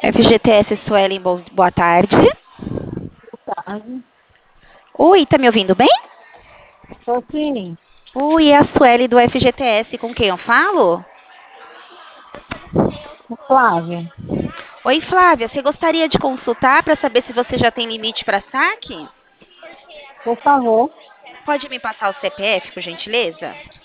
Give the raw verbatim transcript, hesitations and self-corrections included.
F G T S Suelen, bo- boa tarde. Tarde. Oi, tá me ouvindo bem? Tô sim, Oi, é a Sueli do F G T S, com quem eu falo? Flávia. Oi, Flávia, você gostaria de consultar para saber se você já tem limite para saque? Por favor, Pode me passar o C P F, por gentileza?